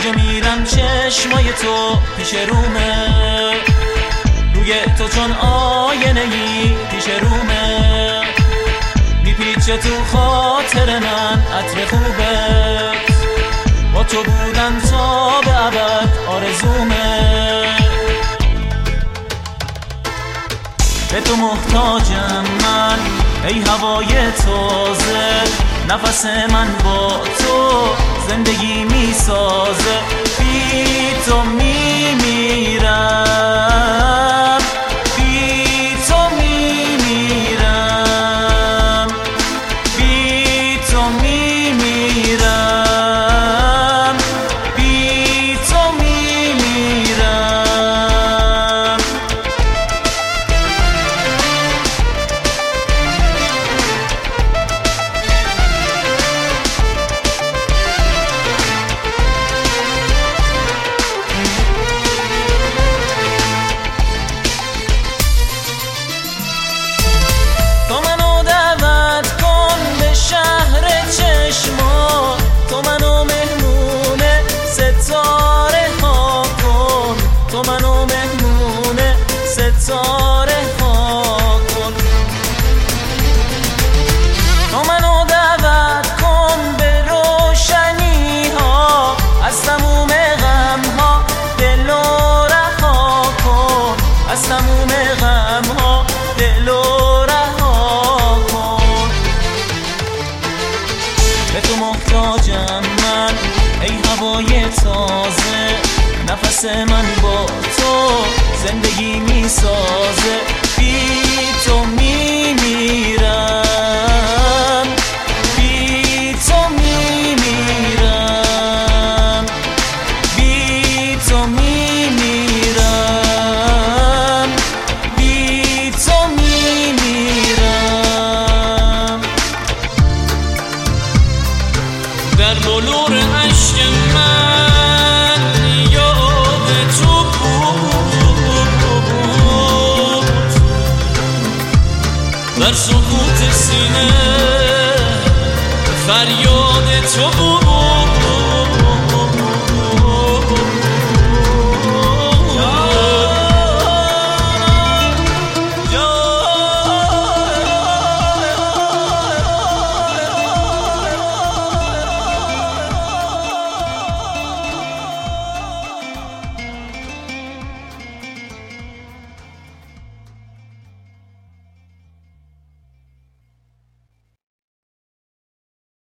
جا میرم چشمای تو پیش رومه، روی تو چون آینه‌ای پیش رومه، میپیچه تو خاطر من عطر خوبت، با تو بودن تا به ابد آرزومه. به تو محتاجم من ای هوای تازه، نفس من با تو زندگی میسازه، بی تو میمیرم، بی تو میمیرم، بی تو میمیرم، بی تو میمیرم. تو منو دعوت کن به شهر چشما، تو منو مهمون ستاره ها کن، تو منو مهمون ستاره ها کن. تو منو دعوت کن به روشنی ها، از تموم غم ها دل و رها کن، از تموم غم ها دل و رها کن. به تو محتاجم من ای هوای تازه، نفس من با تو زندگی میسازه، بی تو میمیرم، بی تو میمیرم، بی تو میمیرم، بی تو میمیرم. در بلور عشق من یاد تو بود، در سکوت سینه فریاد تو بود.